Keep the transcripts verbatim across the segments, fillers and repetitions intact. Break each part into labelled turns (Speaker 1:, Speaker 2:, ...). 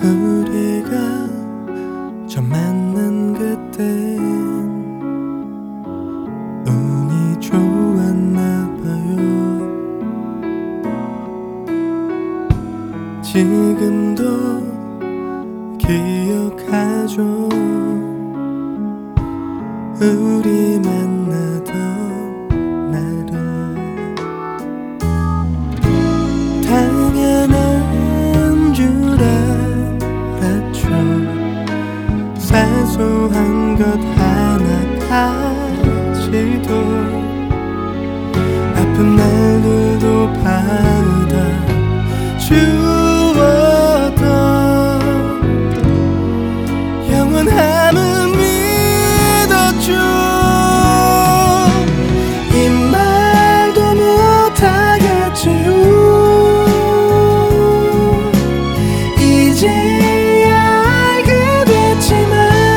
Speaker 1: 우리가 처음 만난 그땐 운이 좋았나 봐요. 지금도 기억하죠. 우리 만나던 날을 당연한 줄 알았죠. 사소한 것 하나까지도 아픈 날들도 받아주었던 영원함은 믿었죠. 이 말도 못하겠지요. 이제야 알게 됐지만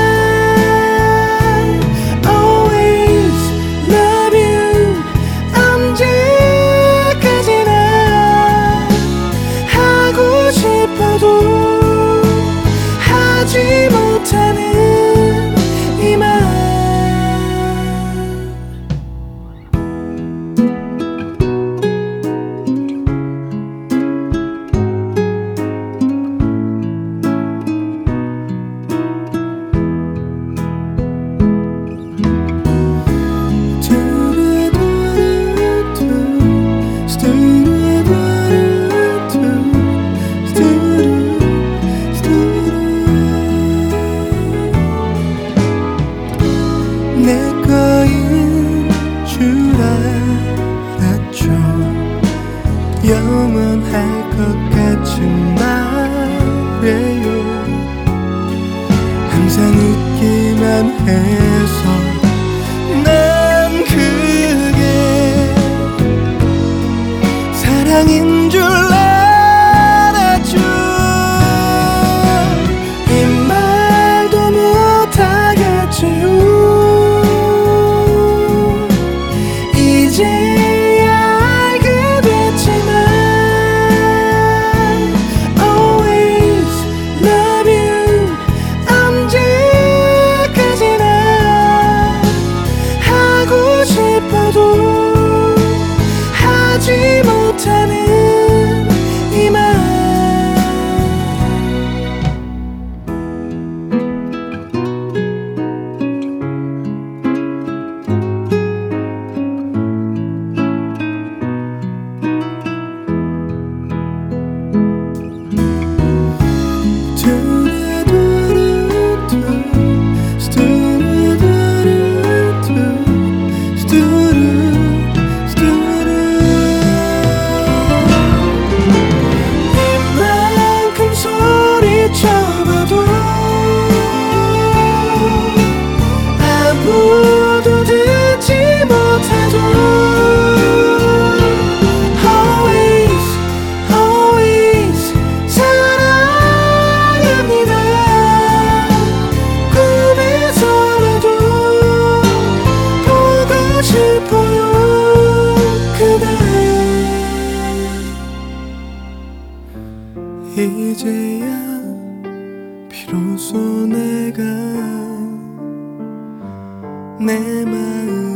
Speaker 1: Always love you. 언제까지나 하고 싶어도 하지 못하는 이 말. 내 거인 줄 알았죠. 영원할 것 같은 말이에요. 항상 웃기만 해서 난 그게 사랑인 줄 알았죠. 이 말도 못하겠지요. 이제야 알게 됐지만 Always love you. 언제까지나 하고 싶어도 하지 못하는 이 말. 이만큼 소리쳐봐도 아무도 듣지 못하죠. Always always 사랑합니다. 꿈에서라도 보고 싶어요 그대. 이제야 비로소 내가 내 마음